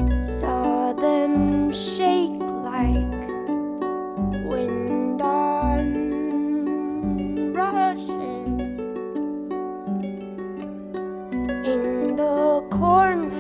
Saw them shake like wind on rushes in the cornfield.